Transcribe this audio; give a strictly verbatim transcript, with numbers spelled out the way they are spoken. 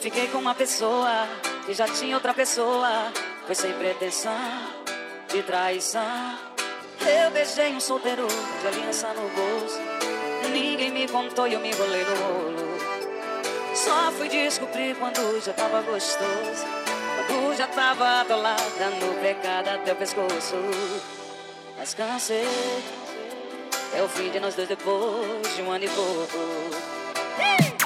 Fiquei com uma pessoa que já tinha outra pessoa. Foi sem pretensão de traição. Eu beijei um solteiro de aliança no bolso. Ninguém me contou e eu me enrolei no rolo. Só fui descobrir quando já tava gostoso, quando já tava atolada no pecado até o pescoço. Mas cansei, é o fim de nós dois depois de um ano e pouco.